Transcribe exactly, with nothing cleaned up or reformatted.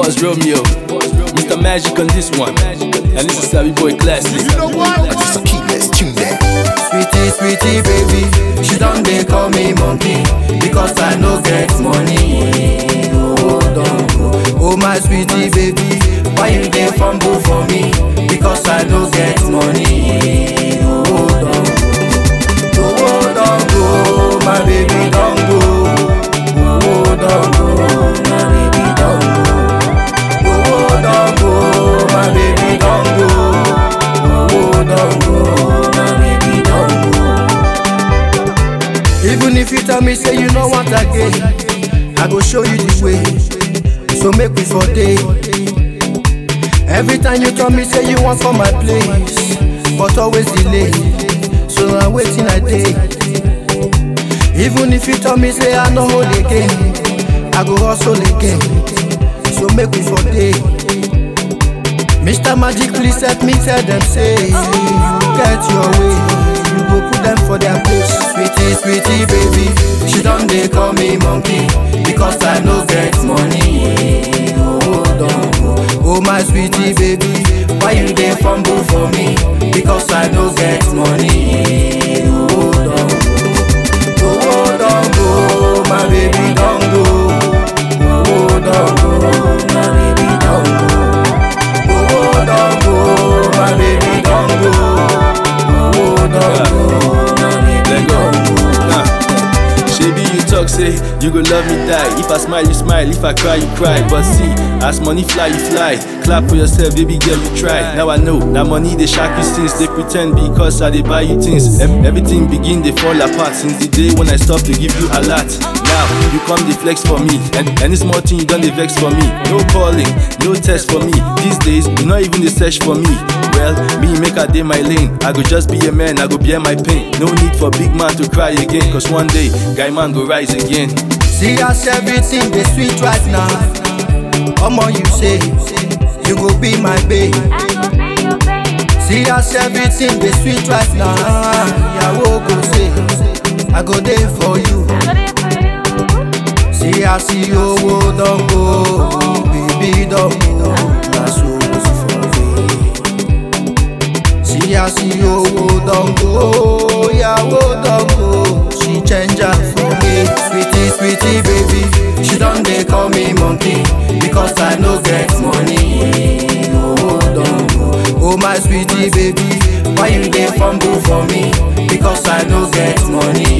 Boss Romeo, Mister Magic on this one, and this is Savvy Boy Classic. You know what? I just keep let's tune that. Sweetie, sweetie, baby, she done they call me monkey because I no get money. Oh, don't go. Oh my sweetie, baby, why you dey fumble for me? Because I no get money. Oh, don't go. Oh, don't go, my baby, don't go. Oh, don't go, my baby, don't go. Oh, don't go, my baby, don't go. Oh, don't go, my baby, don't go. Even if you tell me say you no want again, I go show you the way. So make we for day. Every time you tell me say you want for my place, but always delay. So I'm waiting a day. Even if you tell me say I no hold again, I go hustle again. So make we for day. Mister Magic, please help me tell them say you get your way. You go put them for their place. Sweetie, sweetie, baby, she done they call me monkey because I no get money. Oh, don't go. Oh my sweetie, baby, why you dey fumble for me? Because I no get money. Oh, don't go. Oh, don't go, my baby, don't go. Oh, don't go, my baby, don't go. Oh, don't go, my baby, don't go. Oh, don't go, my baby, don't go. Nah. Shebi you talk say you go love me die. If I smile you smile, if I cry you cry. But see, as money fly you fly. Clap for yourself, baby girl, you try. Now I know that money they shack you since they pretend because I they buy you things. Ev- Everything begin they fall apart since the day when I stop to give you a lot. Now you come the flex for me, and any small thing you done the vex for me. No calling, no test for me. These days you not even the search for me. Well, me make a day my lane. I go just be a man, I go bear my pain. No need for big man to cry again, cause one day guy man go rise again. See as everything they sweet right now. Omo you say you go be my babe. See as everything they sweet right now. Yawo go say I go there for you. See as you oh, don't go, baby don't go. Na so for me. See as you oh, don't go, yawo don't go. She change her for me. Sweetie, sweetie, baby, she done they call me monkey because I no get money. Oh, don't go. Oh my sweetie, baby, why you dey fumble for me? Because I no get money.